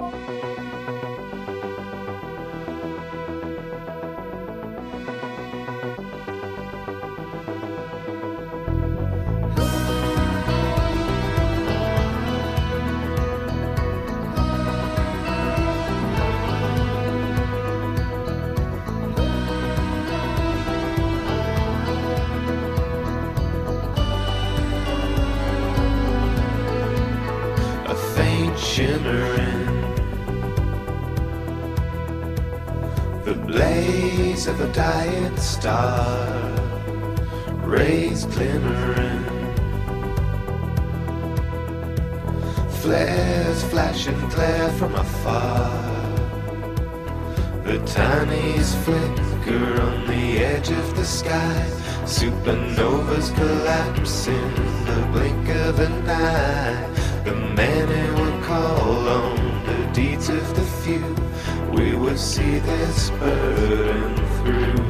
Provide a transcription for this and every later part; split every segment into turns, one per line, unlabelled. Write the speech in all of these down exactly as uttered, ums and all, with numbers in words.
Shimmering, the blaze of a dying star, rays glimmering, flares flashing clear from afar. The tiniest flicker on the edge of the sky, supernovas collapse in the blink of an eye. The many will call on the deeds of the few. We will see this burden through.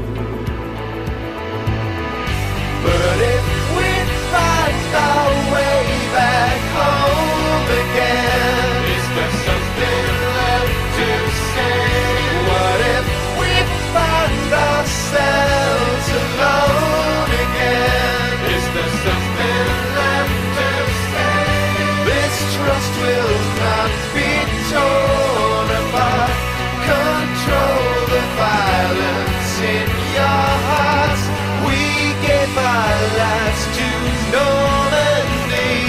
But if we find our way back home again, is there something left to say? What if we find ourselves alone again? Is there something left to say? This trust will not be torn apart. Control the violence in your hearts. We gave our lives to Normandy.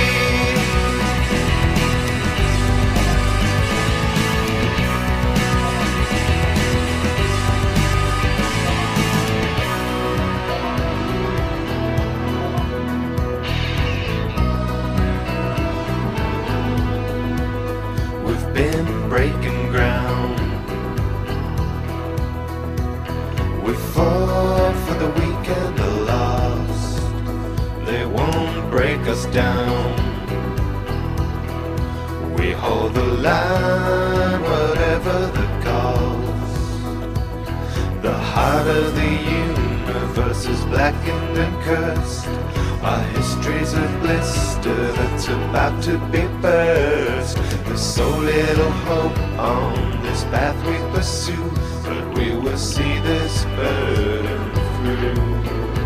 We've been breaking ground. We fought for the weak and the lost. They won't break us down. We hold the line, whatever the cost. The heart of the universe is blackened and cursed. Our history's a blister that's about to be burst. There's so little hope on this path we pursue, but we will see this burden through.